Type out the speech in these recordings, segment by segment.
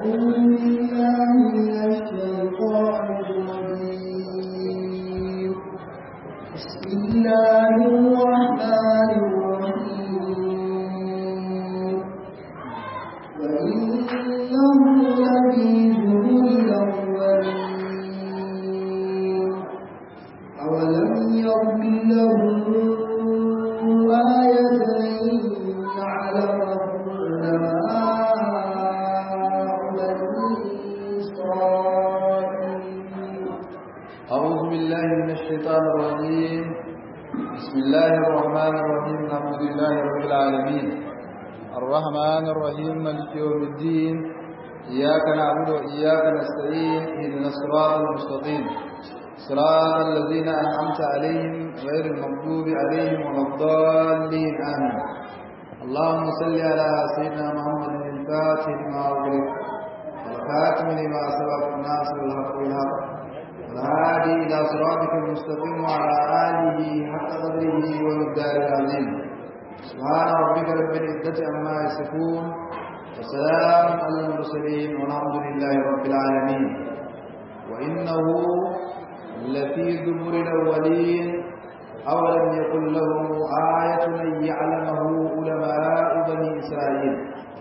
الرحمن الرحيم مالك يوم الدين إياك نعبد وإياك نستعين اهدنا الصراط المستقيم صراط الذين أنعمت عليهم غير المغضوب عليهم ولا الضالين آمين. اللهم صل على سيدنا محمد الفاتح لما أغلق والخاتم لما سبق الناصر الحق بالحق والهادي إلى صراطك المستقيم وعلى آله حق قدره ومقداره العظيم. سبحان ربك رب العزة عما يصفون وسلام على المرسلين والحمد لله رب العالمين. وإنه لفي زبر الأولين أولم يكن لهم آية أن يعلمه علماء بني إسرائيل.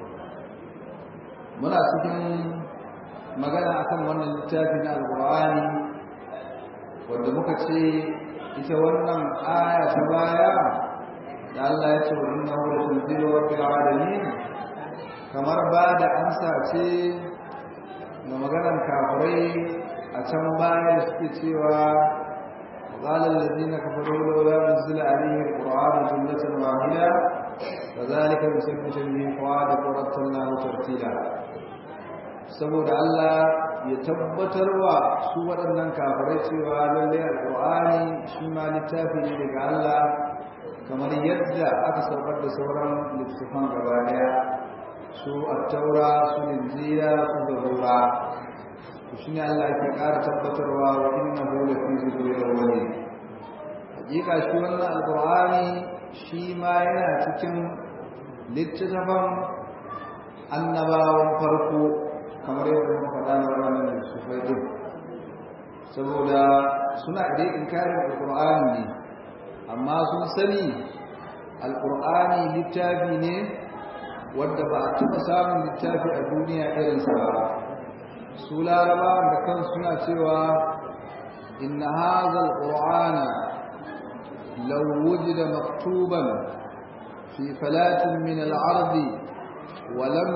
muna cikin magana akan wannan littafi na alqur'ani wanda muka ce ita wannan aya ta baya da Allah ya ce wa innahu latanzilu rabbil alamin kamar ba da amsa ce ga maganar kafirai a can baya suke cewa qala allazina kafaru law nuzila alayhi alqur'anu jumlatan wahida kadhalika nusabbitu bihi fu'adaka wa rattalnahu tartila. Saboda Allah ya tabbatarwa su waɗannan kafirai cewa lalle alqur'ani shi ma littafi ne daga Allah kamar yadda aka saukar da sauran littafan gaba daya su at-taura su injila su zabura. Shi ne Allah ya ƙara tabbatarwa wa innahu lafi zikril awwalin. Hakika shi wannan alqur'ani shi ma yana cikin littafan annabawan farko kamar yadda muka faɗa na wannan sufai din, saboda suna da inkarin alqur'ani ne amma sun sani alqur'ani littafi ne wanda ba a taɓa samun littafi a duniya irinsa ba. su larabawan da kan suna cewa inna hadha alqur'ana law wujida maktuban fi falatin min al-ardi ولم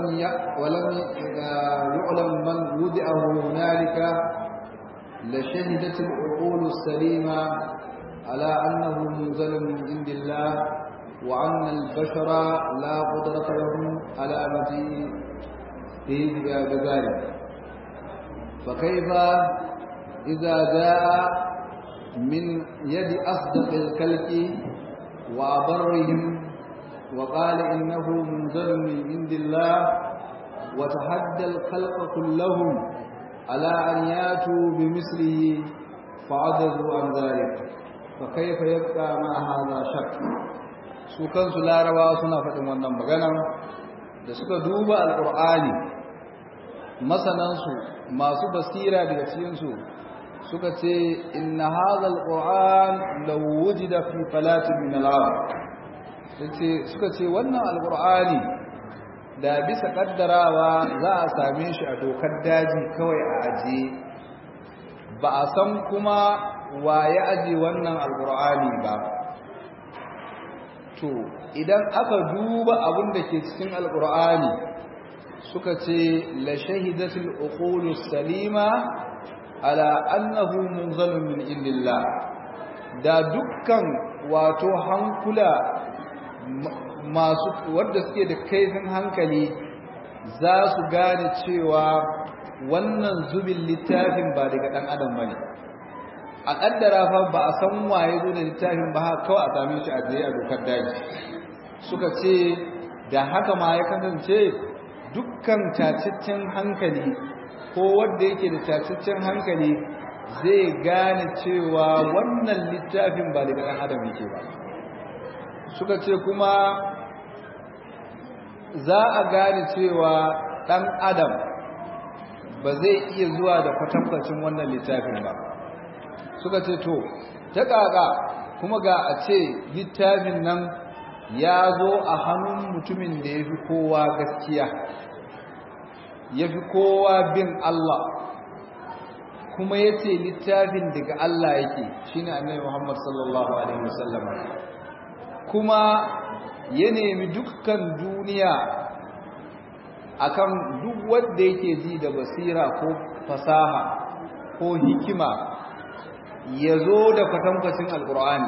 يعلم من وضعه هنالك لشهدت العقول السليمة على أنه منزل من عند الله وأن البشر لا قدرة لهم على مجيئه بذلك. فكيف إذا جاء من يد أصدق الخلق وأبرهم وقال إنه منزل من عند الله وتحدى الخلق كلهم على أن ياتوا بمثله فعجزوا عن ذلك فكيف يبقى مع هذا شك. su kansu larabawa suna faɗin wannan magana da suka duba alƙur'ani, masanansu masu basira daga cikinsu suka ce inna hadha alquran law wujida fi falatin min al-ard. Suka ce wannan alqur'ani da bisa kaddarawa za a same shi a dokar daji kawai a aje, ba a san kuma waye aje wannan alqur'ani ba. To idan aka duba abin da ke cikin alqur'ani suka ce la shahidatul uqulus salima ala annahu munzalun min indillah. Da dukkan wato hankula masu wanda suke da kaifin hankali za su gane cewa wannan zubin littafin ba daga dan adam bane. A kaddara fa ba a san waye zo da littafin ba kawai a same shi a je a dokar daji. Suka ce da haka ma ya kasance dukkan taciccen hankali ko wanda yake da taciccen hankali zai gane cewa wannan littafin ba daga dan adam yake ba. Suka ce kuma za a gane cewa ɗan adam ba zai iya zuwa da kwatankwacin wannan littafin ba. Suka ce to ta ƙaƙa kuma ga a ce littafin nan ya zo a hannun mutumin da ya fi kowa gaskiya, ya fi kowa bin Allah, kuma ya ce littafin daga Allah yake shi ne annabi Muhammad sallallahu Alaihi wasallam, kuma ya nemi dukkan duniya akan duk wanda yake ji da basira ko fasaha ko hikima ya zo da kwatankwacin alkur'ani,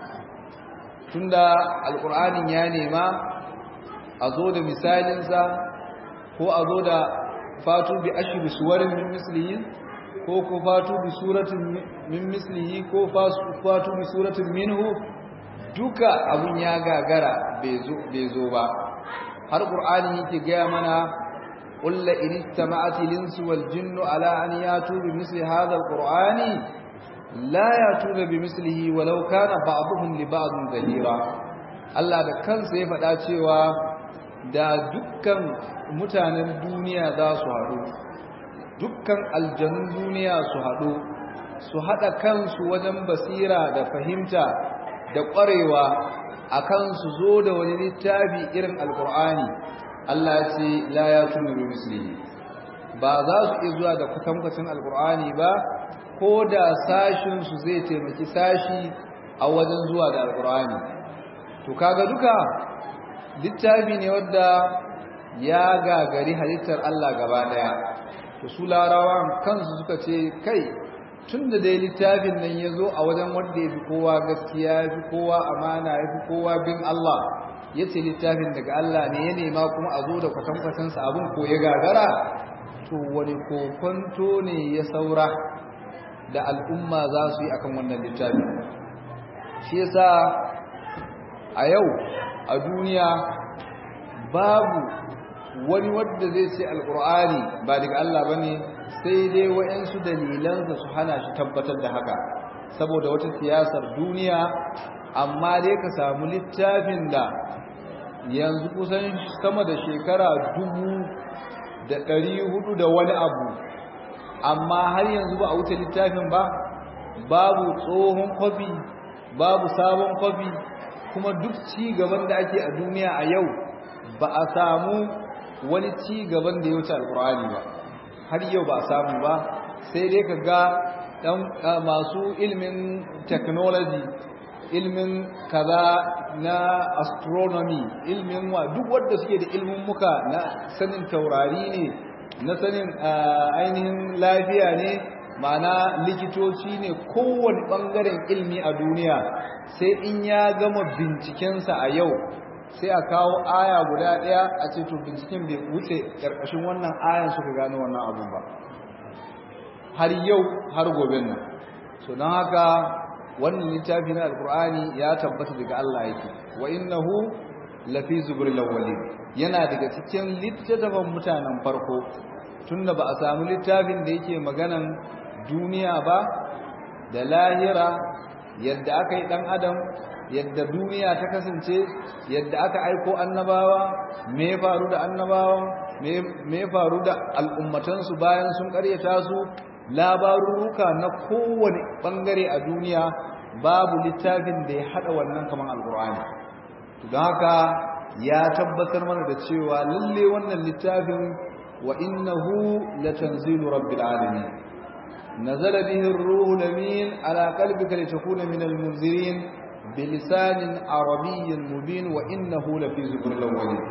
tunda alkur'anin ya nema a zo da misalinsa ko a zo da fatu bi ashri suwarin min mislihi ko fatu bi suratin min mislihi ko fatu bi suratin minhu, duka abun ya gagara bai zo ba. har qur'ani yake gaya mana qul la in istama'ati linsu wal jinnu ala an yatu bi misli hadha al qur'ani la yatuna bi mislihi walau kana ba'dhum li ba'dhin zahira. Allah da kansa ya faɗa cewa da dukkan mutanen duniya za su haɗu, dukkan aljanun duniya su haɗu, su haɗa kansu wajen basira da fahimta da ƙwarewa akan su zo da wani littafi irin alkur'ani, Allah ya ce la yatuna bi mislihi, ba za su iya zuwa da kwatankwacin alkur'ani ba, ko da sashin su zai taimaki sashi a wajen zuwa da alkur'ani. To kaga duka littafi ne wanda ya gagari halittar Allah gaba daya. To su larawan kansu suka ce kai tunda dai littafin nan ya zo a wajen wanda ya fi kowa gaskiya, ya fi kowa amana, ya fi kowa bin Allah, ya ce littafin daga Allah ne ya nema kuma a zo da kwatankwacinsa abin ko ya gagara, to wani kokonto ne ya saura da al'umma za su yi akan wannan littafin. Shi yasa a yau a duniya babu wani wanda zai ce alƙur'ani ba daga Allah bane, sai dai waɗansu dalilansa su hana shi tabbatar da haka saboda wata siyasar duniya. Amma dai ka samu littafin da yanzu kusan sama da shekara 1400 da wani abu, amma har yanzu ba a wuce littafin ba, babu tsohon kwafi, babu sabon kwafi, kuma duk ci gaban da ake a duniya a yau ba a samu wani ci gaban da ya wuce alkur'ani ba, har yau ba a samu ba. sai dai ka ga masu ilmin technology, ilmin kaza na astronomy, ilmin duk wanda suke da ilmin muka na sanin taurari ne, na sanin ainihin lafiya ne, ma'ana likitoci ne, kowane ɓangaren ilmi a duniya sai in ya gama bincikensa a yau sai a kawo aya guda ɗaya a ce to binciken bai wuce ƙarƙashin wannan ayan suka gano wannan abun ba, har yau har gobe nan. So don haka wannan littafi na alkur'ani ya tabbata daga Allah yake, wa innahu lafi zuburil awwalin, yana daga cikin littattafan mutanen farko, tunda ba a samu littafin da yake maganan duniya ba da lahira, yadda aka yi dan adam, yadda duniya ta kasance, yadda aka aiko annabawa, me ya faru da annabawa, me ya faru da al'ummatansu bayan sun karyata su, labaruruka na kowane bangare a duniya, babu littafin da ya hada wannan kaman alkur'ani. Don haka ya tabbatar mana da cewa lalle wannan littafin wa innahu latanzilu rabbil alamin, nazala bihi ar-ruhul amin ala qalbika litakuna minal munzirin bilisanin arabiyyin mubin wa innahu lafi zuburil awwalin.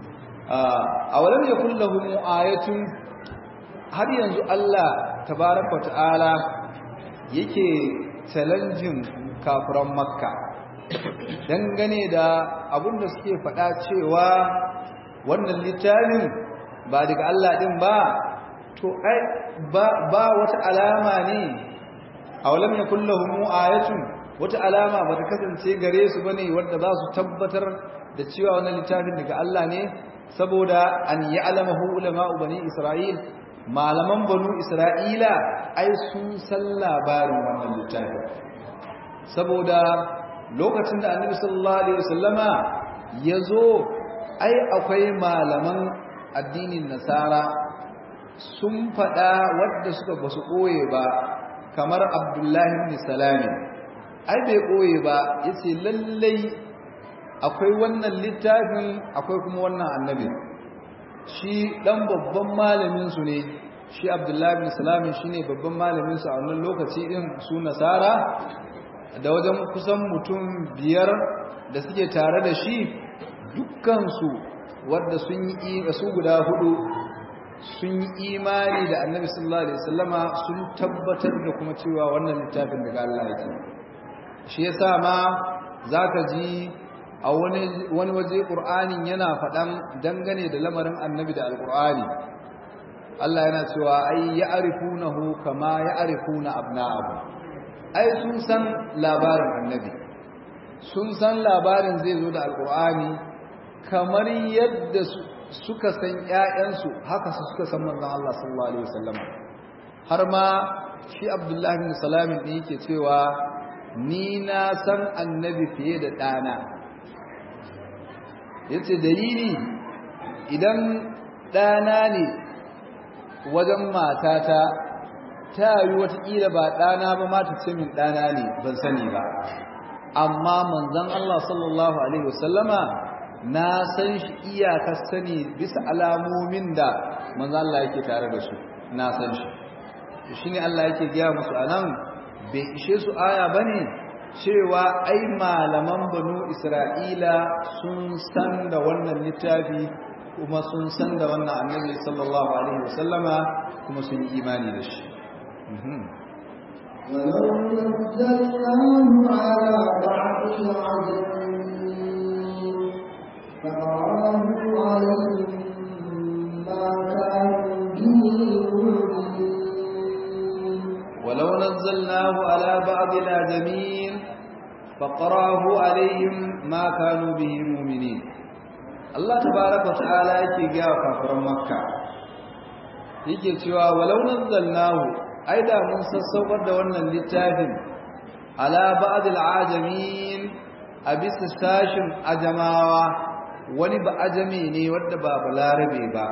Awalam yakul lahum ayatun, har yanzu Allah tabaraka ta'ala yake challenging kafiran Makka dangane da abin da suke faɗa cewa wannan littafin ba daga Allah din ba, to ai ba wata alama ne. Awalam yakul lahum ayatun, wata alama ba ta kasance gare su bane wanda za su tabbatar da cewa wannan littafin daga Allah ne, saboda an ya'lamahu ulama'u bani Isra'il, malaman banu Isra'ila ai sun san labarin wannan littafin, saboda lokacin da Annabi sallallahu alaihi wasallama yazo ai akwai malaman addinin Nasara sun faɗa wadda suka ba su ɓoye ba kamar Abdullahi ibn Salami ai bai ɓoye ba yace lallai akwai wannan littafin akwai kuma wannan annabi shi dan babban malamin su ne shi Abdullahi ibn Salami shine babban malamin su a wannan lokaci din su Nasara da wajen kusan mutum 5 da suke tare da shi dukkan su wanda sun yi su guda 4 sun yi imani da Annabi sallallahu alaihi wasallama sun tabbatar da kuma cewa wannan littafin daga Allah yake shi yasa ma zaka ji a wani waje Qur'anin yana faɗan dangane da lamarin Annabi da Al-Qur'ani Allah yana cewa ai ya'rifunahu kama ya'rifuna abna'ahu ai sun san labarin Annabi sun san labarin zai zo da Al-Qur'ani kamar yadda suka san ƴaƴansu haka suka san manzon Allah sallallahu alaihi wasallam har ma shi Abdullah bin Salam ne yake cewa ni na san Annabi fiye da ɗana yace dalili idan ɗana ne wajen matata ta yi watakila ba ɗana ba mata ce min ɗana ne ban sani ba amma manzon Allah sallallahu alaihi wasallama na san shi iyakar sani bisa alamomin da manzon Allah yake tare da su na san shi shine Allah yake gaya musu anan bai ishe su aya bane cewa ai malaman banu Isra'ila sun san da wannan littafi kuma sun san da wannan annabi sallallahu alaihi wasallama kuma sun yi imani da shi ولو نزلناه على بعض العجمين فقرأه عليهم ما كانوا به مؤمنين ولو نزلناه على بعض العجمين فقرأه عليهم ما كانوا به مؤمنين Allah tabaraka wa ta'ala yake ga kafiran Makka yake cewa walau nazzalnahu aida mun sassaukar da wannan littafin ala ba'd al-ajamin abisa sashin ajamawa wani ba ajami ne wanda ba balarabe ba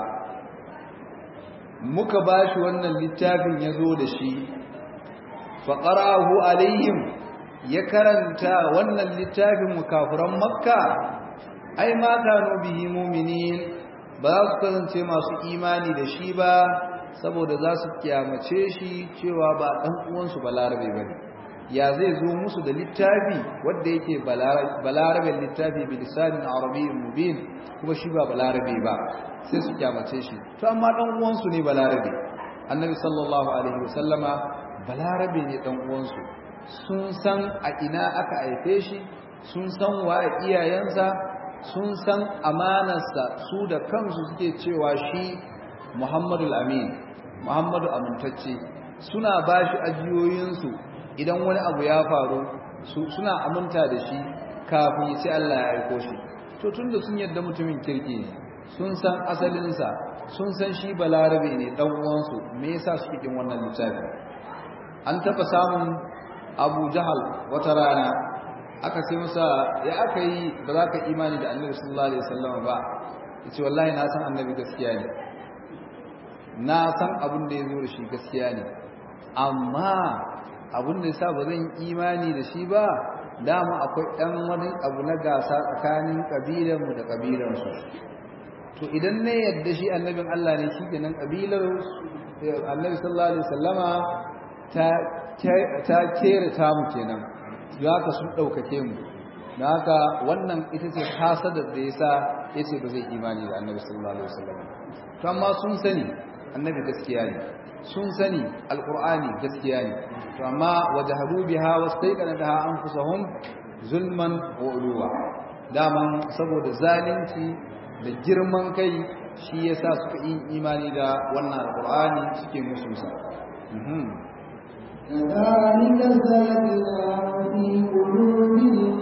muka bashi wannan littafin yazo da shi fa qara'ahu alaihim ya karanta wannan littafin mukafiran Makka ai ma kanu bihi mu'minin ba su kasance masu imani da shi ba saboda za su kiyamace shi cewa ba dan uwansu balarabe bane ya zai zo musu da littafi wanda yake balarabe littafi bi lisanin arabiyyin mubin kuma shi ba balarabe ba sai su kiyamace shi to amma dan uwansu ne balarabe annabi sallallahu alaihi wasallama balarabe ne dan uwansu sun san a ina aka haife shi sun san wa iyayensa sun san amanarsa su da kansu suke cewa shi Muhammadu Amin Muhammadu amintacce suna bashi ajiyoyinsu idan wani abu ya faru suna aminta da shi kafin ya ce Allah ya aiko shi to tunda sun yadda mutumin kirki ne sun san asalinsa sun san shi balarabe ne dan uwansu me yasa suke kin wannan littafi an taba samun Abu Jahal wata rana aka ce masa ya aka yi ba za ka imani da annabi sallallahu alaihi wasallam ba yace wallahi na san annabi gaskiya ne na san abin da yazo da shi gaskiya ne amma abin da yasa ba zan imani da shi ba dama akwai dan wani abu na gasa tsakanin kabilar mu da kabilar su to idan ne yadda shi annabin Allah ne shi kenan kabilar annabi sallallahu alaihi wasallama ta kere ta mu kenan haka sun ɗaukake mu da haka wannan ita ce hasadar da yasa yace ba zai imani da annabi sallallahu alaihi wasallam to amma sun sani annabi gaskiya ne sun sani alqur'ani gaskiya ne to amma wajahadu biha wastaqanadaha anfusuhum zulman wa uluwa daman saboda zalunci da girman kai shi yasa suka yi imani da wannan alqur'ani suke musunsa كذلك سلكناه في قلوب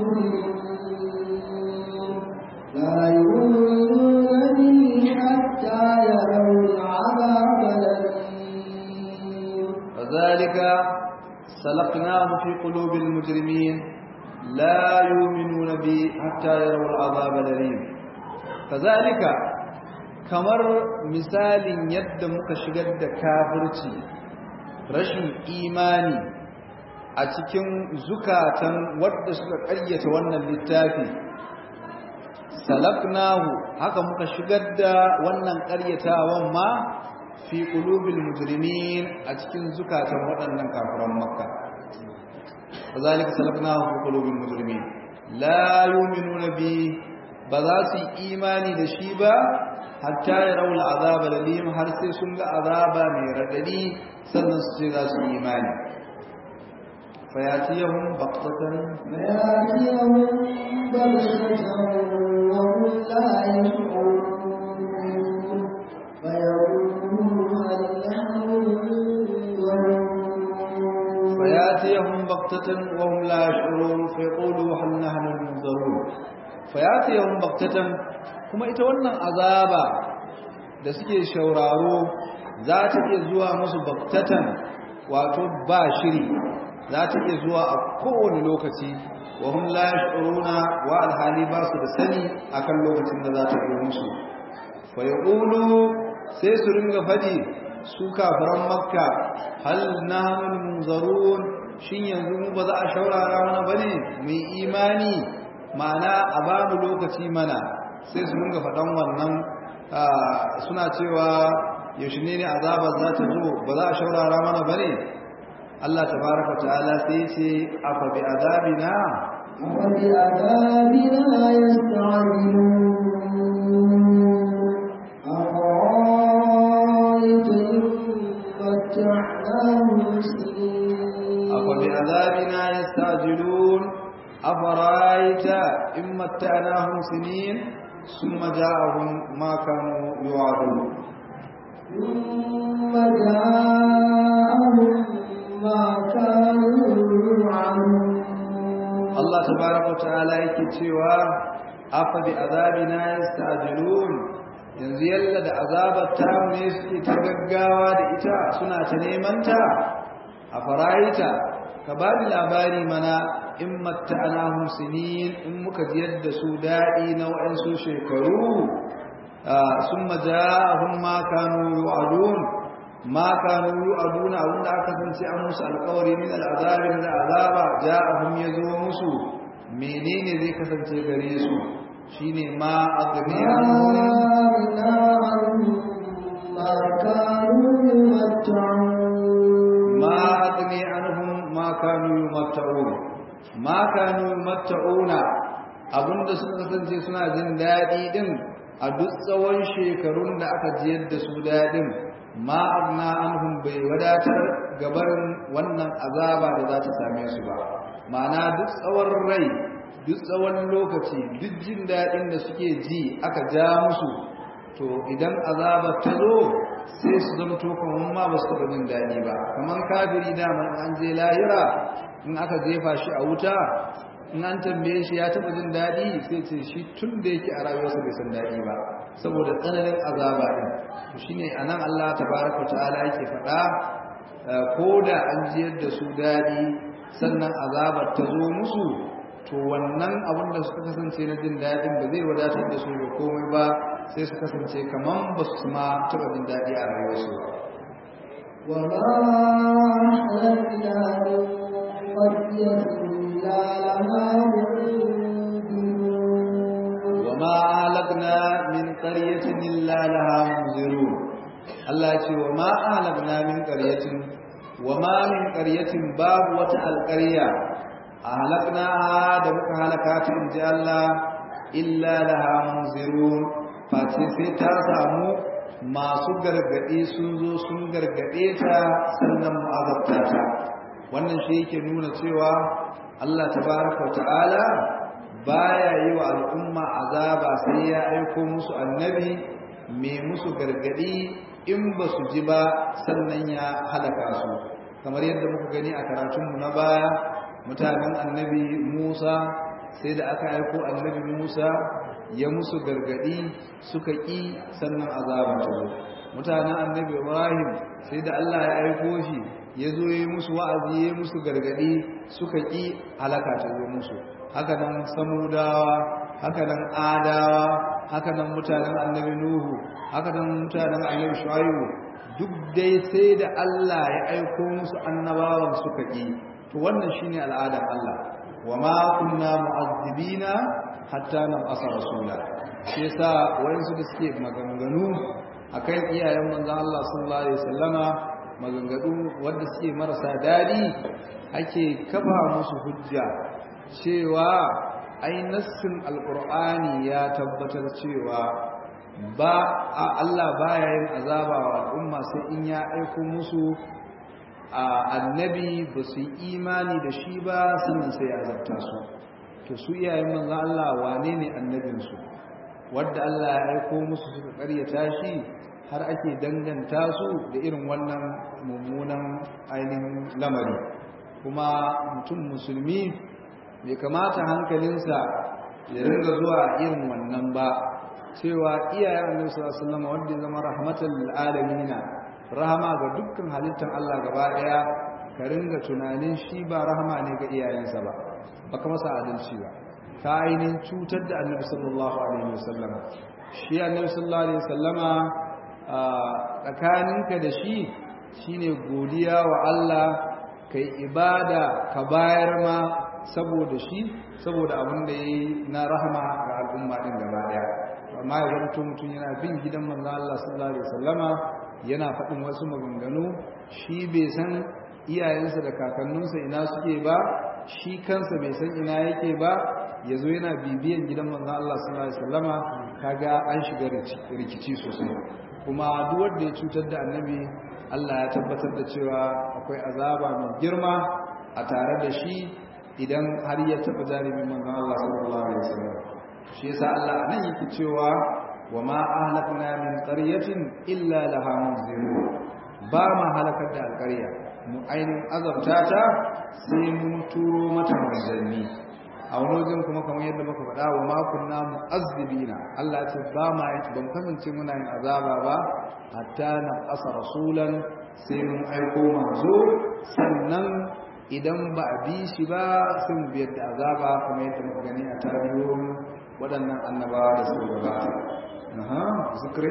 المجرمين لا يؤمنون به حتى يروا العذاب الأليم كذلك سلكناه في قلوب المجرمين لا يؤمنون به حتى يروا العذاب الأليم كذلك kamar misalin yadda muka shigar da kafirci rashin imani a cikin zukatan wadda suka ƙaryata wannan littafi salaknahu haka muka shigar da wannan ƙaryatawan ma fi qulubil mujrimin a cikin zukatan waɗannan kafiran makka kazalika salaknahu fi qulubil mujrimin la yu'minuna bi ba za su yi imani da shi ba hatta ya raula azaba lalim har sai sun ga azaba mai radadi sannan su ce za su yi imani fayatiyahum baqtatan وهم لا يشعرون فياتيهم بغتة وهم لا يشعرون فيقولوا هل نحن منذرون فياتيهم بغتة kuma ita wannan azaba da suke shauraro za ta iya zuwa musu baktatan wato ba shiri za ta iya zuwa a kowane lokaci wa hum la yash'uruna wa alhali ba su da sani akan lokacin da za ta yi musu fa yaqulu sai su ringa fadi su kafiran makka hal nahnu munzarun shin yanzu mu ba za a shaurara mana bane mu imani ma'ana a babu lokaci mana sai su ringa fadan wannan suna cewa yaushe ne azabar za ta zo ba za a shaurara mana bane Allah tabaraka ta'ala sai ce afa bi adabina أفبعذابنا يستعجلون أفرأيت إن متعناهم سنين ثم جاءهم ما كانوا يوعدون ثم جاءهم ما كانوا يوعدون الله تبارك وتعالى يكتشوا أفبعذابنا يستعجلون yanzu yalla da azabar ta ne suke ta gaggawa da ita suna ta neman ta a faraita ka ba ni labari mana in matta'anahum sinin in muka jiyar da su daɗi na waɗansu shekaru summa ja'ahum ma kanu yu'adun ma kanu yu'adun abinda aka kasance an musu alƙawari min al'azabi da azaba ja'ahum yazo musu menene zai kasance gare su shine ma agni ما كانوا يمتعون ما أغني عنهم ما كانوا يمتعون ما كانوا يمتعون abinda suka kasance suna jin daɗi din a duk tsawon shekarun da aka jiyar da su daɗin ma agna anhum bai wadatar gabarin wannan azaba da za ta same su ba ma'ana duk tsawon rai duk tsawon lokaci duk jin daɗin da suke ji aka ja musu to idan azabar ta zo sai su zamto kamar ma ba su taɓa jin daɗi ba kamar kafiri dama an je lahira in aka jefa shi a wuta in an tambaye shi ya taɓa jin daɗi sai ce shi tun da yake a rayuwarsa bai san daɗi ba saboda tsananin azaba ɗin to shine anan Allah tabaraka ta'ala yake faɗa ko da an jiyar da su daɗi sannan azabar ta zo musu to wannan abin da suka kasance na jin daɗin ba zai wadatar da su da komai ba sai su kasance kaman ba su ma taɓa jin daɗi a rayuwarsu ba. وما أهلكنا من قرية إلا لها منذرون الله يقول وما أهلكنا من قرية وما من قرية باب وتأل قرية أهلكناها دمك هلكات إن جاء الله إلا لها منذرون sai ta samu masu gargaɗi sun zo sun gargaɗe ta sannan mu azabta ta wannan shi yake nuna cewa Allah tabaraka wa ta'ala baya yi wa al'umma azaba sai ya aiko musu annabi mai musu gargaɗi in ba su ji ba sannan ya halaka su kamar yadda muka gani a karatunmu na baya mutanen annabi Musa sai da aka aiko annabi Musa ya musu gargadi suka ƙi sannan azaba ta zo mutanen annabi Ibrahim sai da Allah ya aiko shi ya zo yi musu wa'azi ya musu gargadi suka ƙi halaka ta zo musu haka nan samudawa haka nan adawa, haka nan mutanen annabi nuhu, haka nan mutanen annabi shu'aibu, duk dai sai da Allah ya aiko musu annabawan suka ƙi. To wannan shine al'adar Allah, wa ma kunna mu'azzibina hatta nab'asa rasula. shi yasa wayansu da suke maganganu akan iyayen manzon Allah sallallahu alaihi wasallama, maganganu wanda suke marasa dadi, ake kafa musu hujja cewa ai nassin alqur'ani ya tabbatar cewa Allah baya yin azaba wa al'umma sai in ya aiko musu annabi ba su yi imani da shi ba sannan sai ya azabta su. To su iyayen manzon Allah wane ne annabinsu wadda Allah ya aiko musu suka karyata shi har ake danganta su da irin wannan mummunan ainihin lamari? Kuma mutum musulmi bai kamata hankalinsa ya ringa zuwa irin wannan ba, cewa iyayen annabi sallallahu alaihi wasallam wanda ya zama rahmatan lil alamin, rahama ga dukkan halittar Allah gaba daya, ka ringa tunanin shi ba rahama ne ga iyayensa ba, baka masa adalci ba, ka ainihin cutar da annabi sallallahu alaihi wasallam. Shi annabi sallallahu alaihi wasallama tsakaninka da shi shine godiya wa Allah, kai ibada ka bayar ma saboda shi, saboda abin da yayi na rahama ga al'umma din gaba daya. Amma ya zanto mutum yana bin gidan manzon Allah sallallahu alaihi wasallama, yana faɗin wasu maganganu, shi bai san iyayensa da kakanninsa ina suke ba, shi kansa bai san ina yake ba, yazo yana bibiyan gidan manzon Allah sallallahu alaihi wasallama, kaga an shiga rikici sosai. Kuma duk wanda ya cutar da annabi, Allah ya tabbatar da cewa akwai azaba mai girma a tare da shi idan har ya taɓa jaribin manzon Allah sallallahu alaihi wasallam. Shi yasa Allah nan yake cewa wa ma ahlakna min qaryatin illa laha munzirun, ba ma halakar da alƙarya mu ainin azabta ta sai mun turo mata manzanni. A wani wajen kuma kamar yadda muka faɗa, wa ma kunna mu'azzibina, Allah ce ba ma ban kasance muna yin azaba ba hatta na asa rasulan, sai mun aiko manzo, sannan idan ba a bi shi ba sun biyar da azaba, kamar yadda muka gani a tarihin waɗannan annabawa da su gabata. Zikri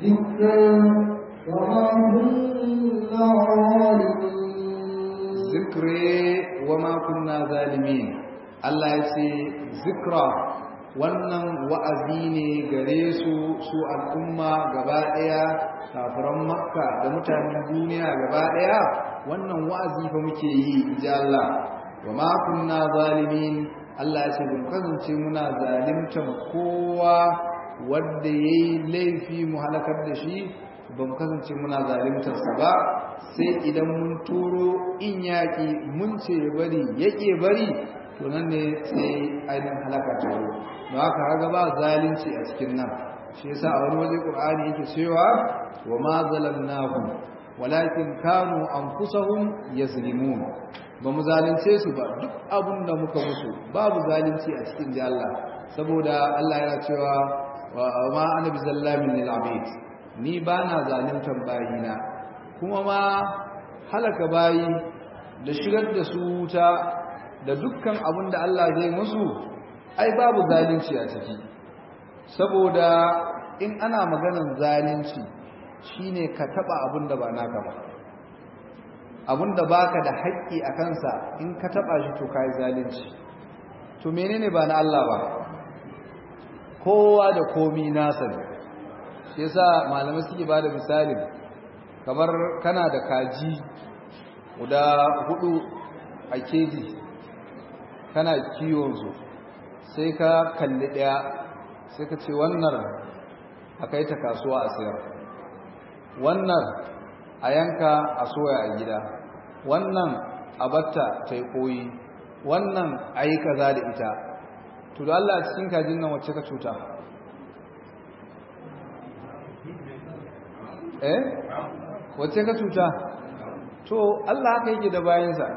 wa ma kunna zalimin. Allah ya ce zikra, wannan wa'azi ne gare su al'umma gaba ɗaya, kafiran Makka da mutanen duniya gaba ɗaya, wannan wa'azi fa muke yi, inji Allah. Wa ma kunna zalimin, Allah ya ce bin kasance muna zalimtan kowa wanda yayi laifi mu halakar da shi, ban kasance muna zalimtarsa ba, sai idan mun turo in yaƙi mun ce bari yake bari, to nan ne sai ainihin halaka ta zo. Don haka haga ba zalunci a cikin nan. Shi yasa a wani waje Qur'ani yake cewa wa ma zalamnahum walakin kanu anfusahum yazlimun, ba mu zalunce su ba, duk abin da muka musu babu zalunci a cikin ji Allah, saboda Allah yana cewa wa ma ana bizallamin lil abid, ni ba na zaluntar bayina, kuma ma halaka bayi da shigar da su wuta da dukkan abin da Allah zai musu, ai babu zalunci a ciki. Saboda in ana maganar zalunci shine ka taba abin da ba naka ba, abin da baka da haƙƙi a kansa, in ka taba shi to kai zalunci. To menene ba na Allah ba? Kowa da komi nasa ne. Shi yasa malamai suke bada misali, kamar kana da kaji guda 4 a keji, kana kiwon su, sai ka kalli ɗaya sai ka ce wannan a kai ta kasuwa a sayar, wannan a yanka a soya a gida, wannan a batta ta yi koyi, wannan a yi kaza da ita. To da Allah cikin kajin nan wacce ka cuta? Wacce ka cuta? To Allah haka yake da bayansa,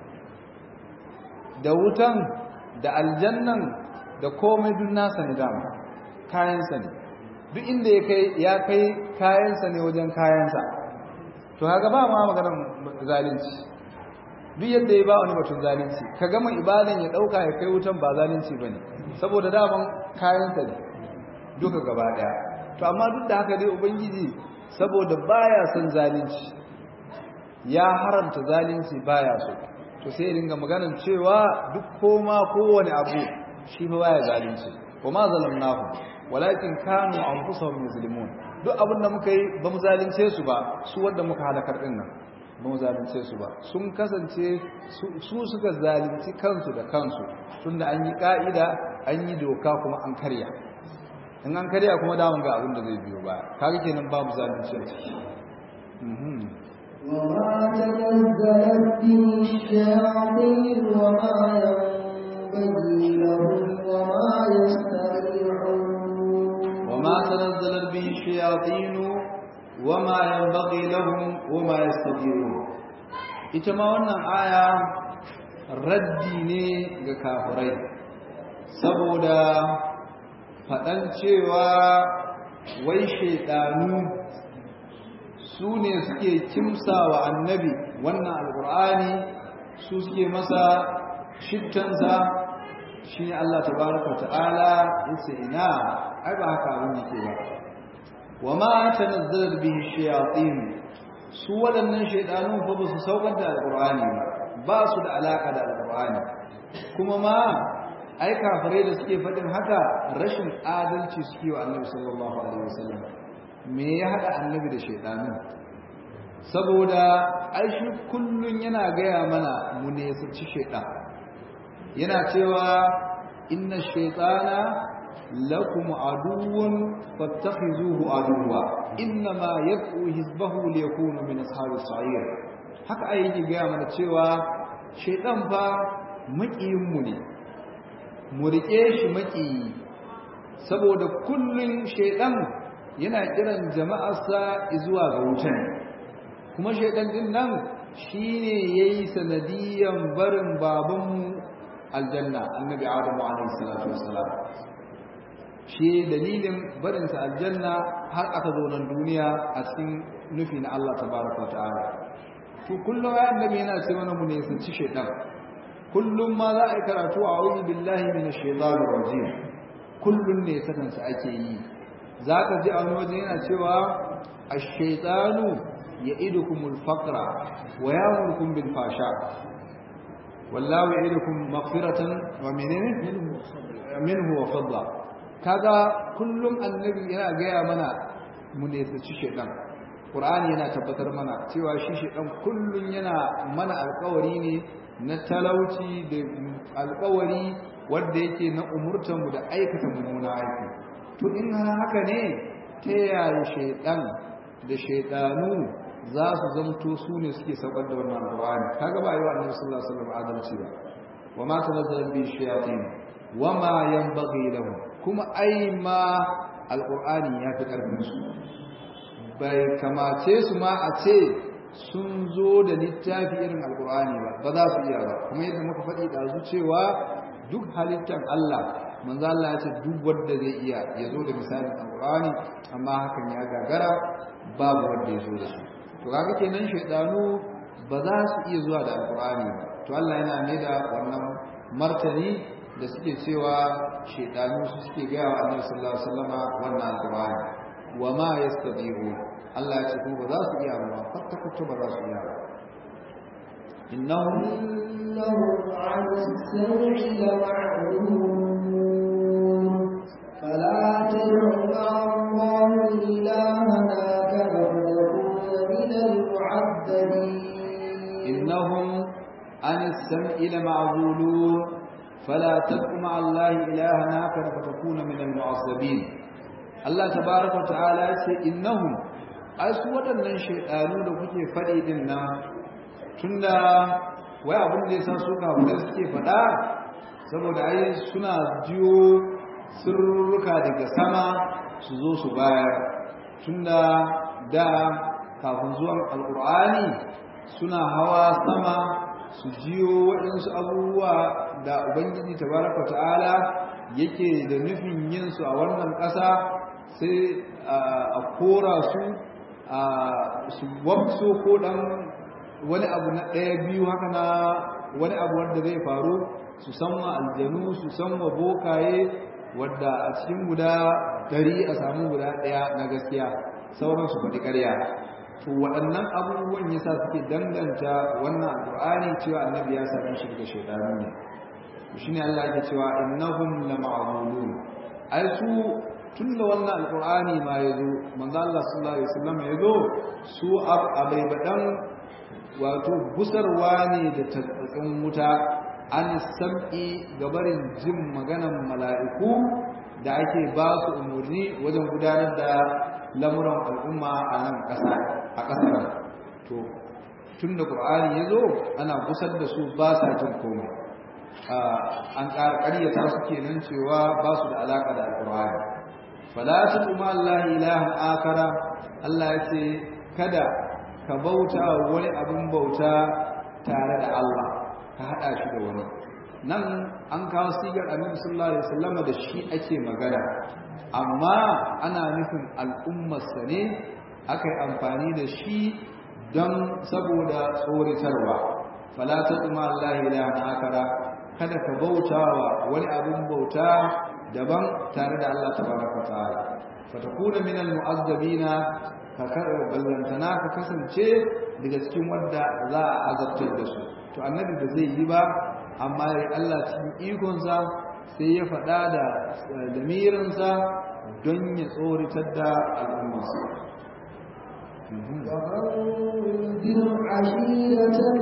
da wutan da aljannan da komai duk nasa ne, dama kayansa ne, duk inda ya kai kayansa ne wajen kayansa. To haka ba ma maganar zalunci, duk yadda ya ba wani batun zalunci, ka gama ibadan ya dauka ya kai wutan ba zalunci bane, saboda daman kayansa ne duka gaba daya to amma duk da haka dai ubangiji saboda baya son zalunci ya haramta zalunci baya so to sai ya dinga maganar cewa duk koma kowane abu shi fa baya zalunci kuma zalamnahu walakin kanu anfusahum yuzlimun duk abin da muka yi ba mu zalunce su ba su wanda muka halakar din nan ba mu zalunce su ba sun kasance su suka zalunci kansu da kansu tunda an yi ka'ida an yi doka kuma an karya in an karya kuma daman ga abin da zai biyo ba kaga kenan babu zalunci a ciki وما تنزلت به الشياطين وما ينبغي لهم وما يستطيعون وما تنزلت به الشياطين وما ينبغي لهم وما يستطيعون ita ma wannan aya raddi ne ga kafirai saboda faɗan cewa wai shaidanu su ne suke kimsa wa annabi wannan alƙur'ani su suke masa shittansa shi ne Allah tabaraka ta'ala yace ina ai ba haka abin yake ba wa ma tanazzalat bihi shayatin su waɗannan shaidanun fa ba su saukar da alƙur'ani ba su da alaka da alƙur'ani kuma ma ai kafirai da suke faɗin haka rashin adalci suke wa annabi sallallahu alaihi wasallam me ya haɗa annabi da shaidanun saboda ai shi kullun yana gaya mana mu ne su ci shaidan yana cewa inna shaytana lakum aduwwun fattakhizuhu aduwwa inma yad'u hizbahu liyakunu min ashabis sa'ir haka ai yake gaya mana cewa shaytan fa makiyin mu ne mu rike shi makiyi saboda kullun shaytan yana kiran jama'arsa zuwa ga wutan kuma shaytan din nan shine yayi sanadiyan barin babanmu aljanna annabi adamu alaihi salatu wassalam shi dalilin barinsa aljanna har aka zo nan duniya a cikin nufi na Allah tabaraka wa ta'ala to kullum ya annabi yana ce mana mu ne sun ci shaytan kullum ma za a yi karatu a a'udhu billahi minash shaitanir rajim kullum ne sakan sa ake yi zaka ji a wani waje yana cewa ash-shaytanu ya'idukumul faqra wa ya'murukum bil fasha wallahu ya'idukum maghfiratan wa minhu wa fadla kaga kullum annabi yana gaya mana mu ne su ci shedan qur'ani yana tabbatar mana cewa shi shedan kullum yana mana alƙawari ne na talauci da alƙawari wanda yake na umurtan mu da aikata mummuna aiki to in haka ne ta yaya shedan da shedanu za su zamto su ne suke saukar da wannan alƙur'ani kaga ba yi wa annabi sallallahu alaihi wasallam adalci ba wa ma tanazzala bi shayatin wa ma yanbaghi lahum kuma ai ma alƙur'ani ya fi ƙarfin su bai kamace su ma a ce sun zo da littafi irin alƙur'ani ba za su iya ba kuma yadda muka faɗi ɗazu cewa duk halittar Allah manzo Allah ya ce duk wanda zai iya ya zo da misalin alƙur'ani amma hakan ya gagara babu wanda ya zo da shi to kaga kenan shaydanu ba za su iya zuwa da alƙur'ani ba to Allah yana mai da wannan martani da suke cewa shaydanu su suke gaya wa Annabi sallallahu alaihi wasallama wannan alƙur'ani wa ma yastati'u Allah ya ce kuma ba za su iya ba fattakutu ba za su iya ba innahum عن السمع لمعلوم فلا تدع مع الله إلهنا فتكون من المعذبين إنهم عن السمع لمعذولون فلا تدع مع الله إلهنا فتكون من المعذبين الله تبارك وتعالى يقول إنهم أسود من شيطانون لكي فريدنا tunda wai abin da yasa su kafirai suke faɗa saboda ai suna jiyo sirruka daga sama su zo su bayar tunda da kafin zuwan alkur'ani suna hawa sama su jiyo waɗansu abubuwa da ubangiji tabaraka ta'ala yake da nufin yin su a wannan ƙasa sai a kora su su wamso ko ɗan wani abu na ɗaya biyu haka na wani abu wanda zai faru su san wa aljanu su san wa bokaye wadda a cikin guda 100 a samu guda 1 na gaskiya sauran su faɗi ƙarya to waɗannan abubuwan yasa suke danganta wannan alqur'ani cewa annabi ya sami shi daga shaytanu ne shine Allah yake cewa innahum lama'mulun ai su tunda wannan alqur'ani ma yazo manzo Allah sallallahu alaihi wasallam yazo su abaibadan wato gusarwa ne da tattatsin wuta an sam'i gabarin jin maganan mala'iku da ake ba su umurni wajen gudanar da lamuran al'umma a nan a ƙasar to tunda qur'ani yazo ana gusar da su ba sa jin komai an ƙaryata su kenan cewa ba su da alaƙa da alƙur'ani fala taquma allahi ilahan akara Allah ya ce kada ka bauta wani abin bauta tare da Allah ka hada shi da wani nan an kawo sigar annabi sallallahu alaihi wasallam da shi ake magana amma ana nufin al'ummarsa ne aka yi amfani da shi don saboda tsoritarwa fala taquma allahi ilahan akara kada ka bautawa wani abin bauta daban tare da Allah tabaraka ta'ala fatakuna minal mu'azzabina ka ballantana ka kasance daga cikin wanda za a azabtar da su to annabi ba zai yi ba amma Allah cikin ikonsa sai ya faɗa da damirinsa don ya tsoritar da al'ummarsa وأنذر عشيرتك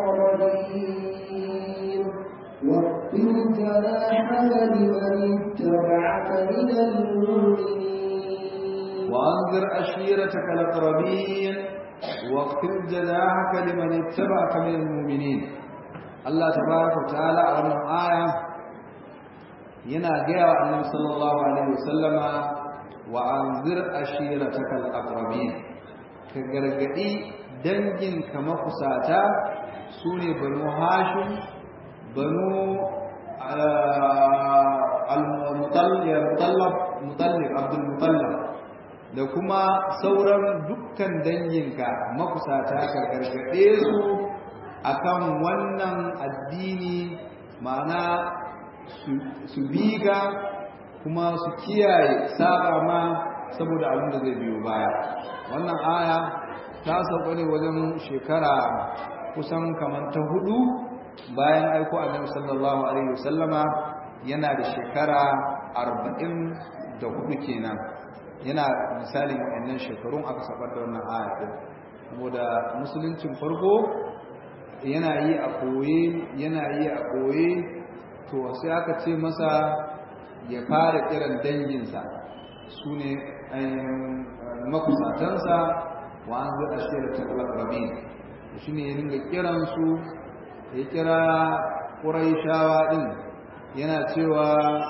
الأقربين واغفر جناحك لمن اتبعك من المؤمنين وأنذر عشيرتك الأقربين واغفر جناحك لمن اتبعك من المؤمنين الله تبارك وتعالى أن آية ينا جاء النبي صلى الله عليه وسلم وأنذر عشيرتك الأقربين كغرغدي دنجن كما قساتا سوني بنو هاشم بنو المطلب عبد المطلب da kuma sauran dukkan danginka makusata ka gargade su akan wannan addini ma'ana su biga kuma su kiyaye saba ma saboda abin da zai biyo baya wannan aya ta sauka ne wajen shekara kusan kamar ta 4 bayan aiko annabi sallallahu alaihi wasallama yana da shekara 44 kenan yana misalin wannan shekarun aka sabar da wannan aya din saboda musuluncin farko yana yi a koye to sai aka ce masa ya fara kiran danginsa sune makusatansa wa an zai ashira ta al-aqrabin shine ya dinga kiran su ya kira quraishawa din yana cewa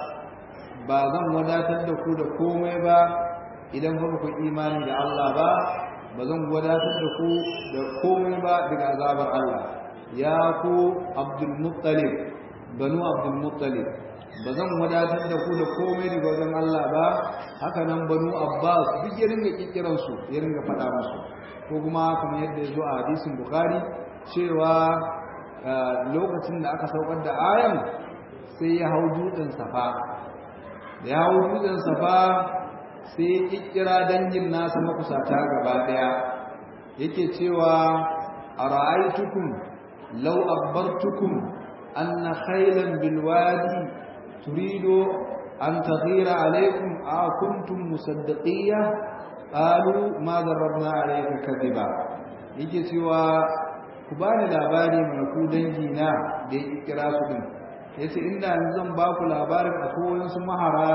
ba zan wadatar da ku da komai ba idan ba ku imani da Allah ba ba zan wadatar da ku da komai ba daga azabar Allah ya ku Abdul Muttalib banu Abdul Muttalib ba zan wadatar da ku da komai daga wajen Allah ba haka nan banu Abbas duk ya ringa kikiran su ya ringa faɗa musu ko kuma kamar yadda ya zo a hadisin Bukhari cewa lokacin da aka saukar da ayan sai ya hau dutsen Safa da ya hau dutsen Safa sai ya kira dangin nasa makusata gaba daya yake cewa ara'aytukum law akhbartukum anna khaylan bil wadi turidu an taghira alaykum a kuntum musaddiqiyya qalu ma darabna alayka kadiba yake cewa ku bani labari mai ku dangi na da ya kira su din yace inda zan ba ku labarin akwai wasu mahara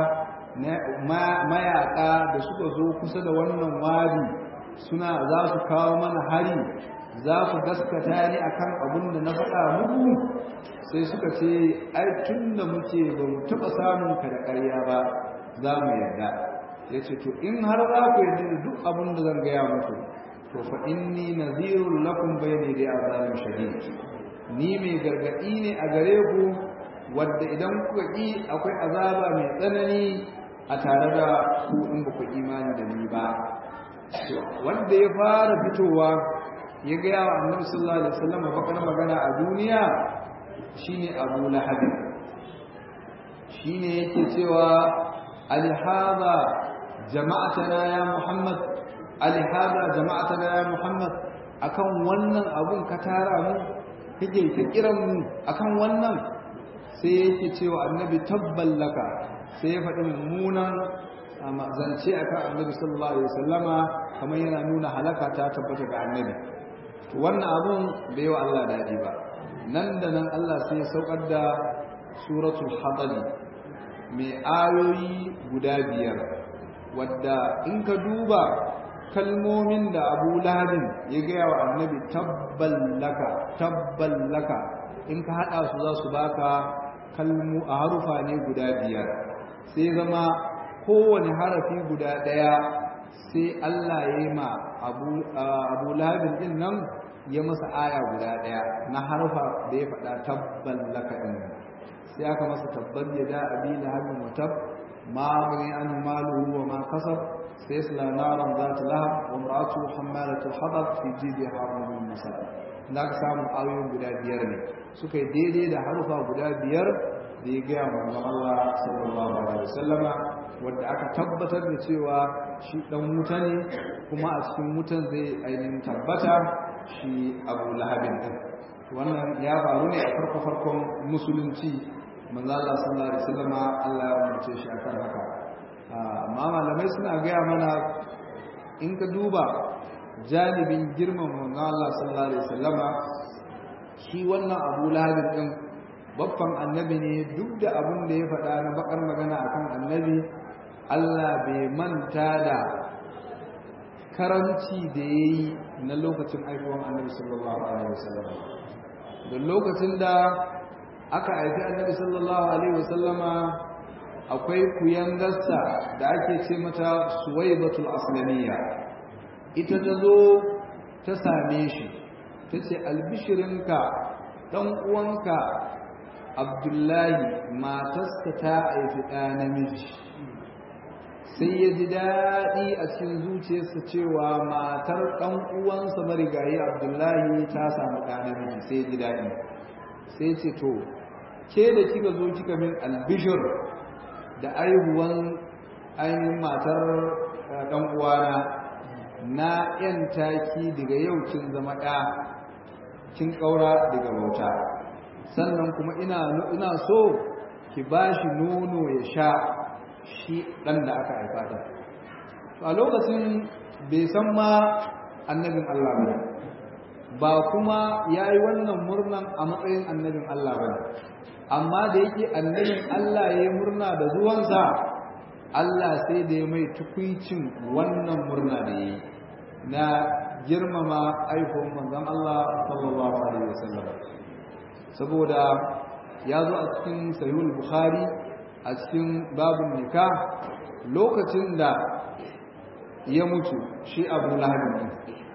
mayaka da suka zo kusa da wannan wadi za su kawo mana hari za su gaskata ni akan abin da na faɗa muku sai suka ce ai tun da muke ba mu taɓa samun ka da ƙarya ba za mu yarda ya ce to in har za ku yarda da duk abin da zan gaya muku to fa inni nazirun lakum bayni da azabin shadid ni mai gargaɗi ne a gare ku wadda idan kuka ƙi akwai azaba mai tsanani a tare da ku in ba ku imani da ni ba wanda ya fara fitowa ya gaya wa annabi sallallahu alaihi wasallam bakar magana a duniya shine Abu Lahab shine yake cewa alhaba jama'atana ya Muhammad alhaba jama'atana ya Muhammad akan wannan abun ka tara mu kike ta kiran mu akan wannan sai yake cewa annabi tabballaka sai ya faɗi mummunan zance akan annabi sallallahu alaihi wasallama kamar yana nuna halaka ta tabbata ga annabi wannan abun bai wa Allah dadi ba nan da nan Allah sai ya saukar da suratul hadid mai ayoyi guda 5 wadda in ka duba kalmomin da Abu Lahabin ya gaya wa annabi tabballaka in ka hada su za su baka kalmu a harufa ne guda 5 sai zama kowane harafi guda daya sai Allah ya yi ma Abu Lahabin din nan ya masa aya guda daya na harufa da ya faɗa tabballaka din sai aka masa tabban ya da abi lahabin wa tab ma bani an maluhu wa ma kasab sai yasla naran zat lahab wa imra'atu hammalatu hatab fi jidiha hablum masad da ka samu ayoyin guda 5 ne suka yi daidai da harufa guda 5 da ya gaya manzon Allah sallallahu alaihi wasallama wanda aka tabbatar da cewa shi dan wuta ne kuma a cikin wutan zai ainihin tabbata shi Abu Lahabin din wannan ya faru ne a farkon musulunci manzo Allah sallallahu alaihi wasallama Allah ya umarce shi akan haka amma malamai suna gaya mana in ka duba janibin girman manzo Allah sallallahu alaihi wasallama shi wannan Abu Lahabin din babban annabi ne duk da abin da ya faɗa na bakar magana akan annabi Allah bai manta da karanci da yayi na lokacin aihuwar annabi sallallahu alaihi wasallam da lokacin da aka aiki annabi sallallahu alaihi wasallama akwai kuyangarsa da ake ce mata Suwaibatul Aslamiyya ita ta zo ta same shi ta ce albishirinka ɗan uwanka Abdullahi matarsa ta haifi ɗa namiji sai ya ji daɗi a cikin zuciyarsa cewa matar ɗan uwansa marigayi Abdullahi ta samu ɗa namiji sai ya ji daɗi sai ce to ke da kika zo kika min albishir da aihuwan ainihin matar ɗan uwana na ‘yanta ki daga yau kin zama ɗa kin ƙaura daga bauta sannan kuma ina so ki ba shi nono ya sha shi ɗan da aka haifa ta a lokacin bai san ma annabin Allah ba ba kuma ya yi wannan murnan a matsayin annabin Allah ba amma da yake annabin Allah ya yi murna da zuwansa Allah sai da ya mai tukuicin wannan murna da ya yi na girmama aihuwar manzon Allah sallallahu alaihi wasallam saboda ya zo a cikin sahihul bukhari a cikin babun nikah lokacin da ya mutu shi Abu Lahab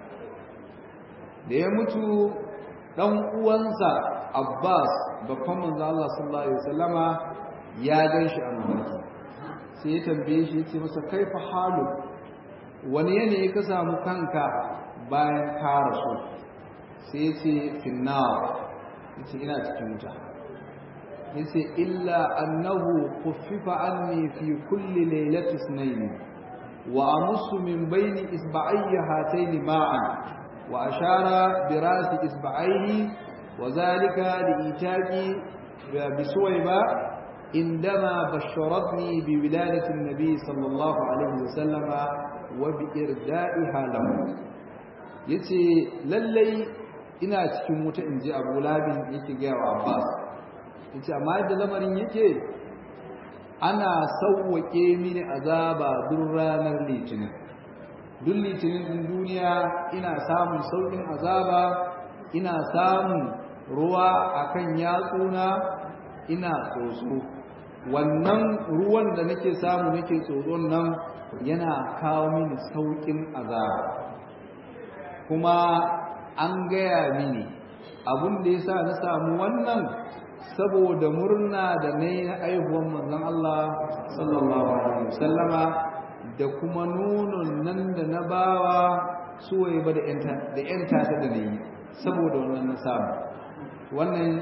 da ya mutu dan uwansa Abbas babban manzo Allah sallallahu alaihi wasallama ya ganshi a mafarki sai ya tambaye shi yace masa kaifa halu wani yanayi ka samu kanka bayan ka rasu sai yace finnar yace ina cikin wuta yace illa annahu khuffifa anni fi kulli laylati ithnayn wa amussu min bayni isba'ayya hatayn ma'an wa ashara bi ra'si isba'ayhi wa dhalika li'itaqi bi suwayba عندما بشرتني بولادة النبي صلى الله عليه وسلم وبإردائها له yace lallai ina cikin wuta inji Abu Labin yake ga wa Abbas yace amma yadda lamarin yake ana sauwake mini azaba duk ranar litinin duk litinin din duniya ina samun saukin azaba ina samun ruwa akan yatsuna ina tsotso wannan ruwan da nake samu nake tsotson nan yana kawo mini saukin azaba kuma an gaya mini abin da yasa na samu wannan saboda murna da nayi na aihuwar manzon Allah sallallahu alaihi wasallama da kuma nunun nan da na bawa Suwaiba da yanta ta da nayi saboda wannan na samu wannan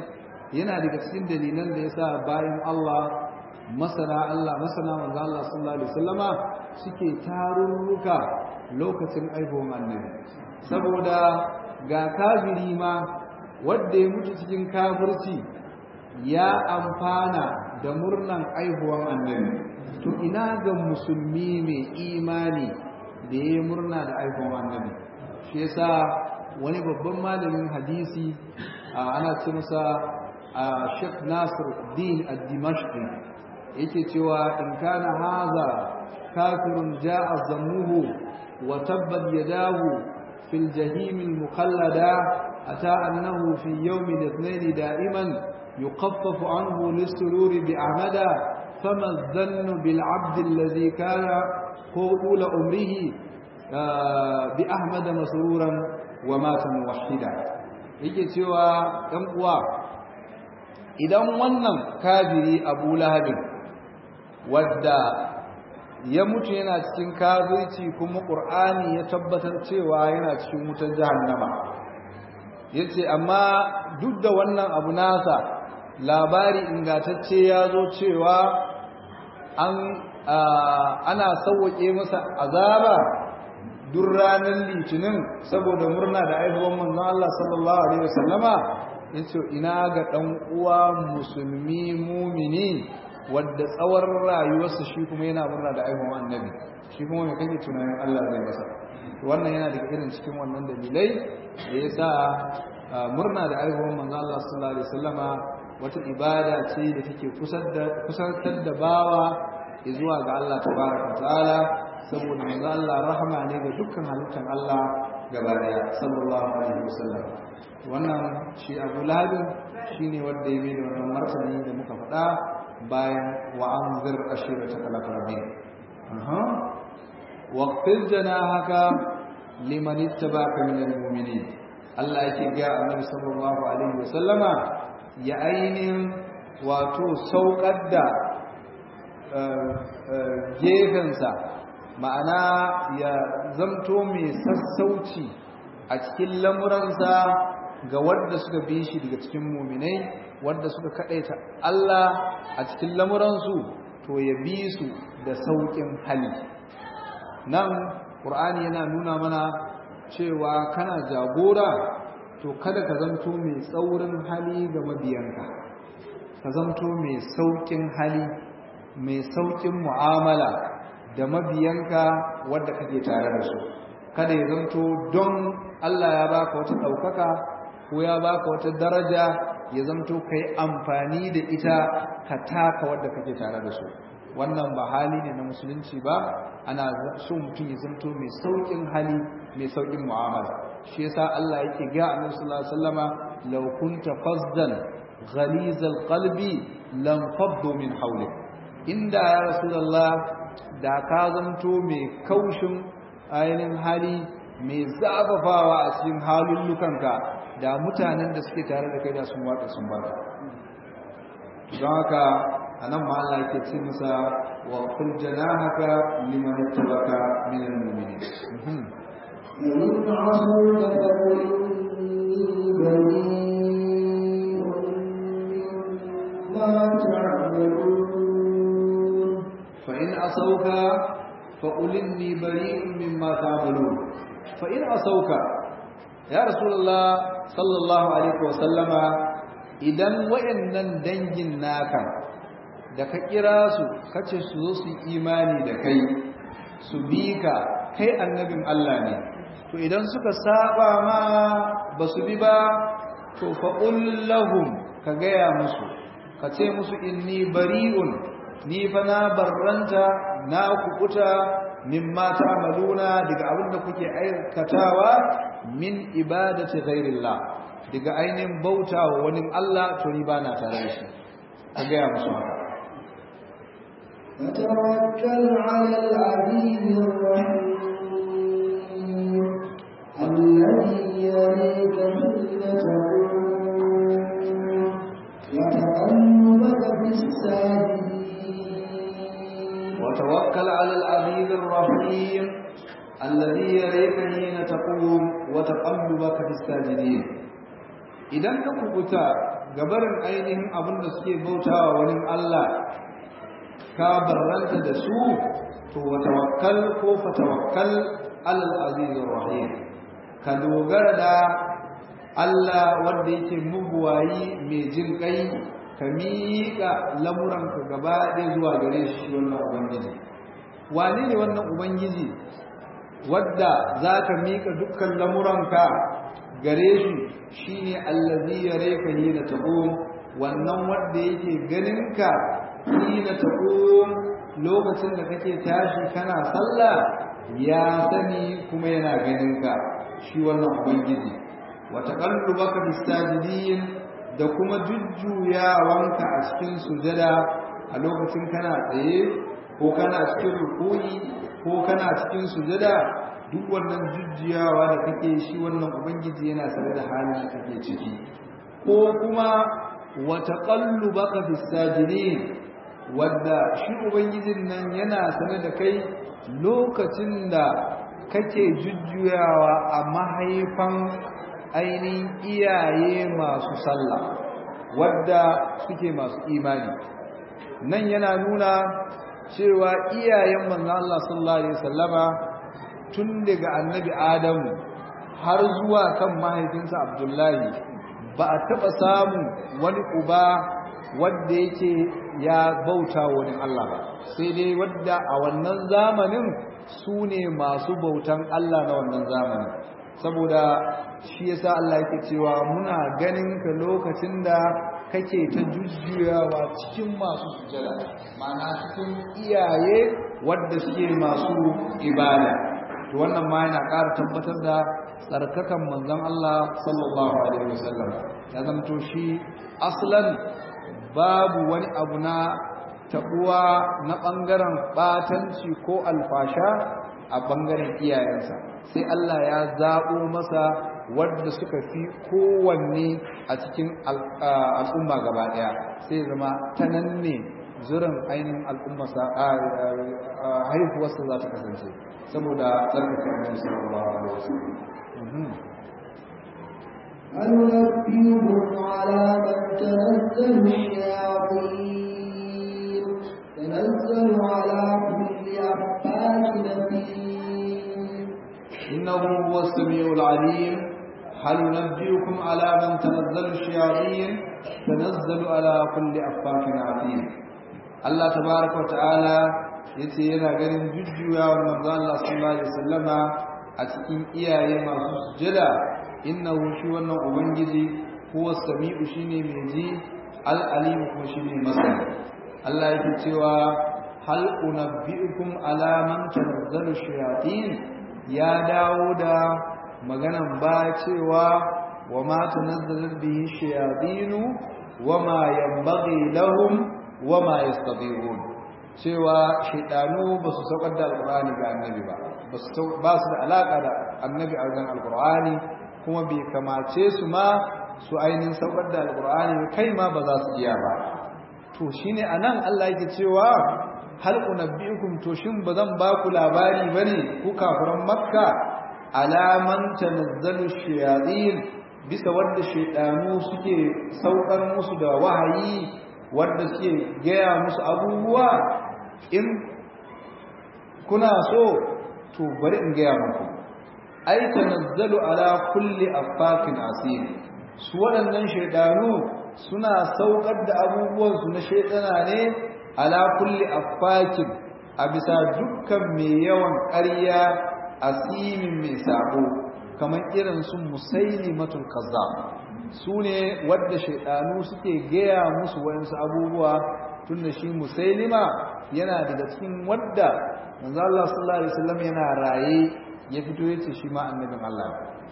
yana daga cikin dalilan da yasa bayan Allah masana manzo Allah sallallahu alaihi wasallama suke tarurruka lokacin aihuwan annabi saboda ga kafiri ma wanda ya mutu cikin kafirci ya amfana da murnan aihuwan annabi to ina ga musulmi mai imani da ya murna da aihuwan annabi shi yasa wani babban malamin hadisi ana ce masa Sheikh Nasir Din ad-Dimashqi yake cewa in kana haza kafirun ja'a zammuhu wa tabbat yadahu fil jahim al-mukhallada ata annahu fi yawm al-ithnain da'iman يخفف عنه للسرور بأحمد فما الظن بالعبد الذي كان طول عمره بأحمد مسرورا ومات موحدا yake cewa ɗan uwa idan wannan kafiri Abu Lahab wadda ya mutu yana cikin kafirci kuma Qur'ani ya tabbatar cewa yana cikin wutar jahannama yace amma duk da wannan abu nasa labari ingantacce ya zo cewa ana sauwake masa azaba duk ranar litinin saboda murna da aihuwan manzon Allah sallallahu alaihi wasallama yace ina ga dan uwa musulmi mumini wadda tsawon rayuwarsa shi kuma yana murna da aihuwan annabi shi kuma me kake tunanin Allah zai masa wannan yana daga irin cikin wannan dalilai da yasa murna da aihuwan manzon Allah sallallahu alaihi wasallama wata ibada ce da take kusantar da bawa zuwa ga Allah tabaraka ta'ala saboda manzo Allah rahama ne ga dukkan halittar Allah gaba daya sallallahu alaihi wasallam wannan shi Abu Lahab shine wanda ya mai da wannan martani da muka faɗa bayan wa anzir ashiratakal aqrabin waqtil janahaka liman ittaba'aka minal mu'minin Allah yake ga Annabi sallallahu alaihi wasallama ya ainihin wato saukar da gefensa ma'ana ya zamto mai sassauci a cikin lamuransa ga wadda suka bi shi daga cikin muminai wadda suka kadaita Allah a cikin lamuransu to ya bi su da saukin hali nan Qur'ani yana nuna mana cewa kana jagora to kada ka zanto mai tsaurin hali ga mabiyanka ka zanto mai saukin hali mai saukin mu'amala da mabiyanka wadda kake tare da su kada ya zanto don Allah ya baka wata ɗaukaka ko ya baka wata daraja ya zanto kai amfani da ita ka taka wadda kake tare da su wannan ba hali ne na musulunci ba ana so mutum ya zanto mai saukin hali mai saukin mu'amala shi yasa Allah yake ga Annabi sallallahu alaihi wasallama law kunta fasdan ghalizal qalbi lam faddu min hawlik inda ya rasulullah da ka zanto mai kaushin ainin hali mai zabafawa a cikin halullukanka da mutanen da suke tare da kai da sun waka sun barka don haka anan ma Allah yake ce masa wa qul janahaka liman ittabaka min al-mu'minin وإن عصوك فقل إني بريء مما تعملون فإن عصوك فقل إني بريء مما تعملون فإن عصوك يا رسول الله صلى الله عليه وسلم idan wayannan dangin naka da ka kira su kace su zo su imani da kai su bi ka kai annabin Allah ne to idan suka saba ma basu bi ba to faqul lahum ka gaya musu ka ce musu inni bari'un ni fa na barranta na kukuta mimma ta'maluna daga abin da kuke aikatawa min ibadati ghairillah daga ainihin bautawa wani Allah to ni bana tare da shi ka gaya musu haka وتوكل على العزيز الرحيم الذي يليك حين تقوم وتقلبك في الساجدين وتوكل على العزيز الرحيم الذي يليك حين تقوم وتقلبك في الساجدين idan ka kubuta gabarin ainihin abin da suke bautawa wani Allah ka barranta da su to wa tawakkal ko fa tawakkal alal azizir rahim ka dogara da Allah wanda yake mubuwayi mai jin kai ka miƙa lamuranka gaba ɗaya zuwa gare shi wannan ubangiji. Wane ne wannan ubangiji wadda za ka miƙa dukkan lamuranka gare shi? Shine allazi yareka hina taqum, wannan wanda yake ganinka hina taqum lokacin da kake tashi kana sallah ya sani kuma yana ganinka shi wannan ubangiji. Wa taqallubaka bis-sajidin, da kuma jujjuyawanka a cikin sujada a lokacin kana tsaye ko kana cikin ruku'i ko kana cikin sujada, duk wannan jujjuyawa da kake shi wannan ubangiji yana sanar da halin da kake ciki. Ko kuma wa taqallubaka bis-sajidin, wanda shi ubangijin nan yana sanar da kai lokacin da kake jujjuyawa a mahaifan ainihin iyaye masu sallah wadda suke masu imani. Nan yana nuna cewa iyayen manzon Allah sallallahu alaihi wasallama tun daga annabi Adamu har zuwa kan mahaifinsa Abdullahi ba a taɓa samun wani uba wadda yake ya bauta wani Allah ba, sai dai wadda a wannan zamanin su ne masu bautan Allah na wannan zamanin. Saboda shi yasa Allah yake cewa muna ganin ka lokacin da kake ta jujjuyawa cikin masu sujada, ma'ana cikin iyaye wadda suke masu ibada. To wannan ma yana ƙara tabbatar da tsarkakan manzon Allah sallallahu alaihi wasallam. Ya zanto shi aslan babu wani abu na tabuwa na bangaren batanci ko alfasha a bangaren iyayensa, sai Allah ya zaɓo masa wadda suka fi kowanne a cikin al'umma gaba ɗaya, sai zama ta nan ne zurin ainihin al'ummarsa haihuwarsa za ta kasance saboda tsarkake annabi sallallahu alaihi wasallam. هل ننبئكم على من تنزل الشياطين تنزل على كل أفاك أثيم إنه هو السميع العليم. هل ننبئكم على من تنزل الشياطين تنزل على كل أفاك أثيم. الله تبارك وتعالى yace yana ganin jujjuyawar manzo Allah sallallahu alaihi wasallama a cikin iyaye masu sujada. Innahu shi wannan ubangiji huwa sami'u shine mai ji, al-alim kuma shine masani. Allah yake cewa hal unabbiukum ala man tanazzalu shayatin, ya dawo da maganan ba cewa wa ma tanazzalu bihi shayatin wa ma yanbaghi lahum wa ma yastati'un, cewa shaydanu ba su saukar da alqur'ani ga annabi ba su da alaka da annabi a wajen alqur'ani, kuma bai kamace su ma su ainihin saukar da alqur'ani kai ma ba za su iya ba. To shine anan Allah yake cewa hal unabbiukum, to shin bazan ba ku labari bane ku kafiran makka, alaman tanazzalu shayatin, bisa wanda shaydanu suke saukar musu da wahayi, wanda suke gaya musu abubuwa. In kuna so to bari in gaya muku, ai tanazzalu ala kulli affakin asim, su waɗannan shaydanu suna saukar da abubuwansu na shaydana ne ala kulli affakin, a bisa dukkan mai yawan ƙarya, asimin mai sabo, kamar irin su musailimatul kazzab. Su ne wadda shaydanu suke gaya musu wayansu abubuwa, tunda shi musailima yana daga cikin wadda manzo Allah sallallahu alaihi wasallam yana raye ya fito yace shi ma annabin Allah.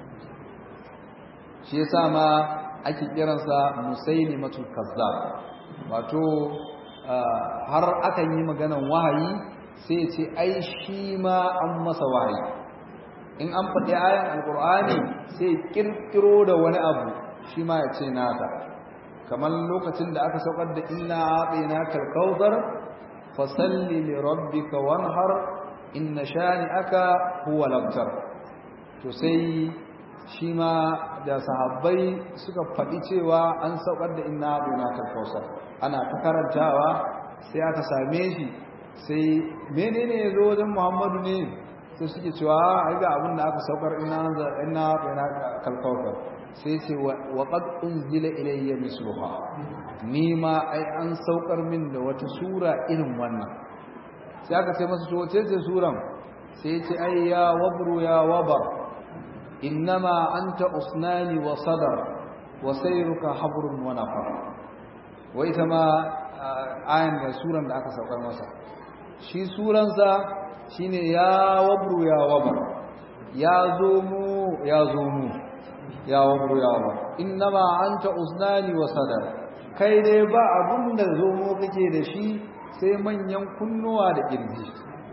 Shi yasa ma ake kiransa musailimatul kazzab. Wato har akan yi maganan wahayi sai ya ce ai shi ma an masa wahayi. In an faɗi ayan alqur'ani sai kirkiro da wani abu shi ma ya ce nasa, kamar lokacin da aka saukar da inna a'tainaka al-kautsar fasalli li rabbika wanhar inna shani'aka huwa al-abtar. To sai shi ma da sahabbai suka faɗi cewa an saukar da inna bina kalkausar ana ta karantawa sai aka same shi sai menene ya zo wajen muhammadu ne sai suke cewa ai ga abin da aka saukar inna bina kalkausar sai ce wa qad unzila ilayya misluha ni ma ai an saukar min da wata sura irin wannan sai aka ce masa to wace ce suran sai ce ai ya wabru ya wabar innama anta usnani wa sadar wa sayruka habrun wa nafar wai ita ma ayan da suran da aka saukar masa shi suransa shine ya wabru ya wabar ya zo mu ya zo mu ya wabru ya wabar innama anta usnani wa sadar kai dai ba abun da zo mu kake da shi sai manyan kunnuwa da kirji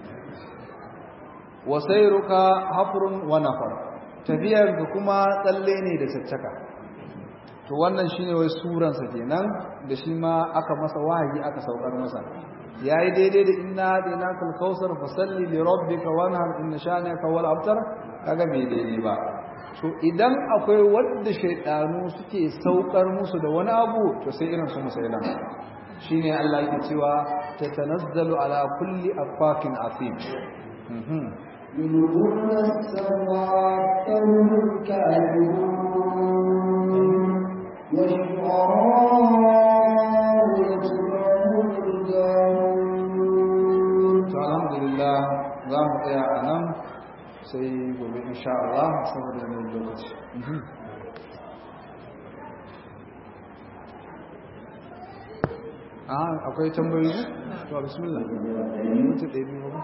wa sayruka hafrun wa nafar tafiyar da kuma tsalle ne da caccaka to wannan shine wai suran sa kenan da shi ma aka masa wahayi aka saukar masa yayi daidai da inna hadinakal kausar fasalli li rabbika wanhar inna shanaka wal abtar kaga bai daidai ba to idan akwai wanda shaydanu suke saukar musu da wani abu to sai irin su musailan shine Allah yake cewa tatanazzalu ala kulli afafin asim يلقون السماوات فهم الكاذبون والشعراء يتبعهم الغاوون. الحمد لله za mu tsaya a nan sai gobe insha Allah saboda mai lokaci. Akwai tambayoyi? To bismillah. Mutu ɗaya biyu ba?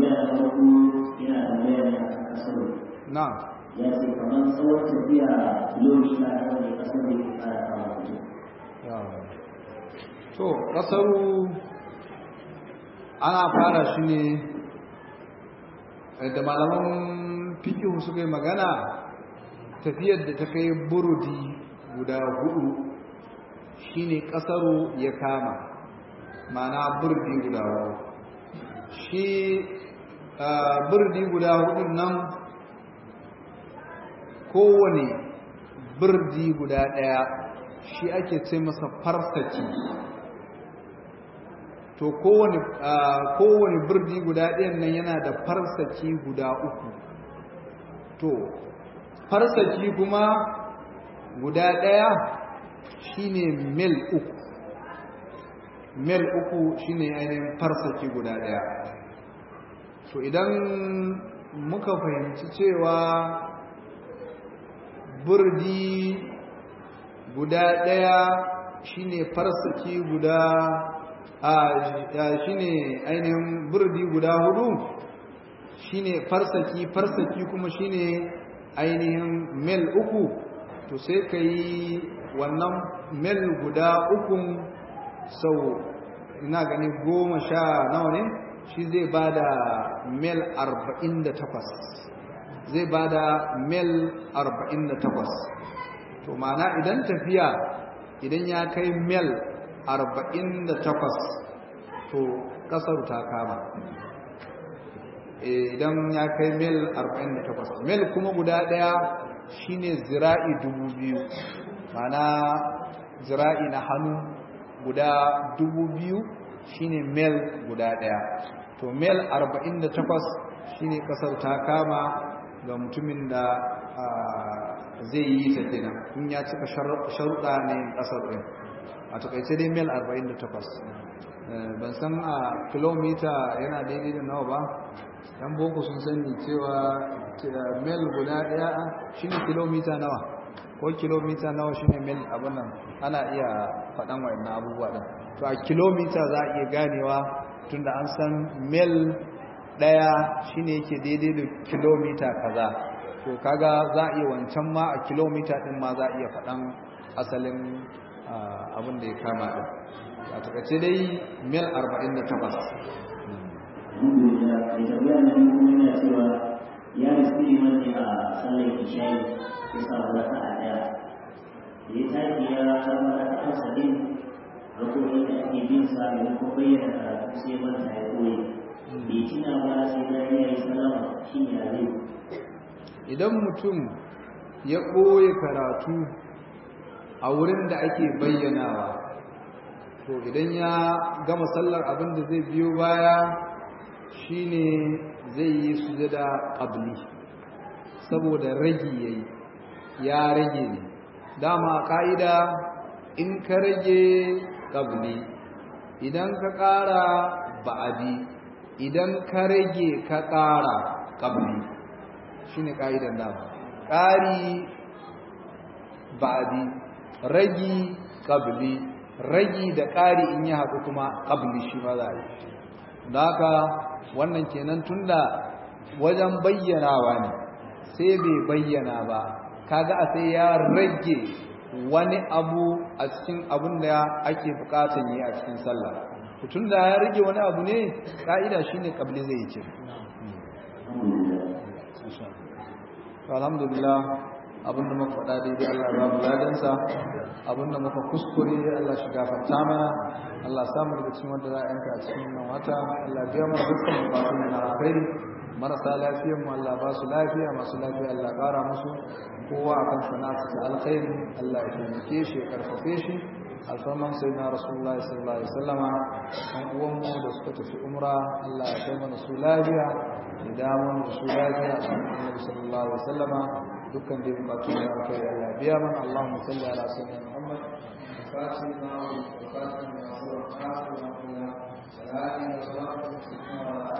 Na. Ya ce kamar tsawon tafiya kilomita na wani kasar da ke fara kama mutum. To, ƙasaru ana fara shi ne da malaman fikihu suka yi magana tafiyar da ta kai burudi guda 4 shine ƙasaru ya kama. Mana burdi guda 4 shi burdi guda 4 nan kowane burdi guda ɗaya shi ake ce masa farsaki to kowane burdi guda ɗayan nan yana da farsaki guda 3 to farsaki kuma guda ɗaya shine mil 3 mil 3 shine ainihin farsaki guda ɗaya to idan muka fahimci cewa burdi guda ɗaya shine farsaki guda shine ainihin burdi guda 4 shine farsaki kuma shine ainihin mil 3 to sai ka yi wannan mil guda 3 sau ina gani 10 nawa ne shi zai bada mil 48 zai bada mil 48 to ma'ana idan tafiya idan ya kai mil 48 to kasar ta kama idan ya kai mil 48 mil kuma guda daya shine zira'i 2000 ma'ana zira'i na hannu guda 2000 shine mil guda daya to mil 48 shine kasar ta kama ga mutumin da zai yi ta kenan in ya cika sharuɗa ne kasar ɗin a takaice dai mil 48 ban san a kilomita yana daidai da nawa ba dan boko sun sani cewa mil guda daya shine kilomita nawa ko kilomita nawa shine mil abin nan ana iya faɗan wayannan abubuwa din to a kilomita za a iya ganewa tunda an san mil daya shine yake daidai da kilomita kaza to kaga za a iya wancan ma a kilomita din ma za a iya faɗan asalin abin da ya kama din a takaice dai mil 48 alhamdulillah da tafiya na biyu kuma yana cewa ya riski liman ne a sallar isha'i ya samu raka a ɗaya da ya tashi ya zama raka a sadin rakoki da ake bin sa maimakon bayyana karatu sai manta ya koyi bai tuna ba sai da ya yi salama shi ne a zai idan mutum ya ɓoye karatu a wurin da ake bayyanawa, to idan ya gama sallar abin da zai biyo baya shine zai yi sujada qabli, saboda ragi yayi, ya rage ne. Dama ka'ida in ka rage qabli, idan ka ƙara ba'adi, idan ka rage ka ƙara qabli, shine ka'idan dama. ƙari ba'adi, ragi qabli, ragi da ƙari in ya haɗu kuma qabli shi ma za a yi. Da haka wannan kenan tunda wajen bayyanawa ne sai bai bayyana ba, kaga a sai ya rage wani abu a cikin abin da ake bukatan yi a cikin sallah. Tunda ya rage wani abu ne, ka'ida shine qabli zai yi ce. Alhamdulillah, abinda muka faɗa daidai Allah ya bamu ladansa, abinda muka kuskure Allah shi gafarta mana, Allah samu daga cikin wanda za a yanka a cikin wannan wata, Allah biya mana dukkan bukatun na alkhairi, marasa lafiyar mu Allah ba su lafiya, masu lafiya Allah ƙara musu, kowa akan sana'arsa ta alkhairi Allah ya taimake shi ya karfafe shi. Alfarman sai na Rasulullah sallallahu alaihi wasallama, kan uwan mu da suka tafi umra Allah ya kai mana su lafiya, da damar da su lafiya a cikin Annabi sallallahu alaihi wasallama, dukkan da bukatu da aka yi Allah biya mana. Allahumma salli ala sayyidina Muhammad fatima wa fatima wa sallallahu alaihi wa sallam.